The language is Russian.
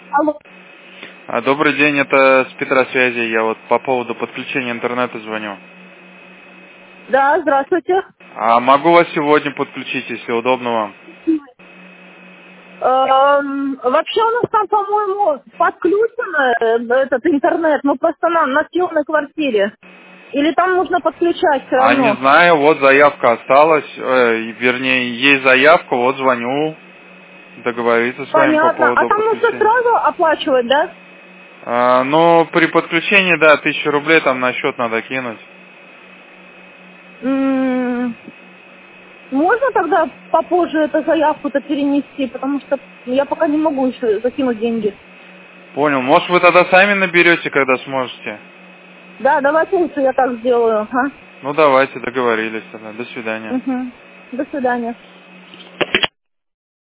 Алло. Добрый день, это с Петросвязи. Я вот по поводу подключения интернета звоню. Да, здравствуйте. Могу вас сегодня подключить, если удобно вам? Вообще у нас там, по-моему, подключен этот интернет, но просто на съемной квартире. Или там нужно подключать все Не равно? знаю, вот заявка осталась, вернее, есть заявка, вот звоню договориться с вами по Понятно. А поводу там нужно подключения. сразу оплачивать, да? Ну, при подключении, да, 1000 рублей там на счет надо кинуть. Можно тогда попозже эту заявку-то перенести, потому что я пока не могу еще закинуть деньги. Понял. Может, вы тогда сами наберете, когда сможете? Да, давайте лучше я так сделаю. Ага. Ну, давайте, договорились тогда. До свидания. Угу. До свидания.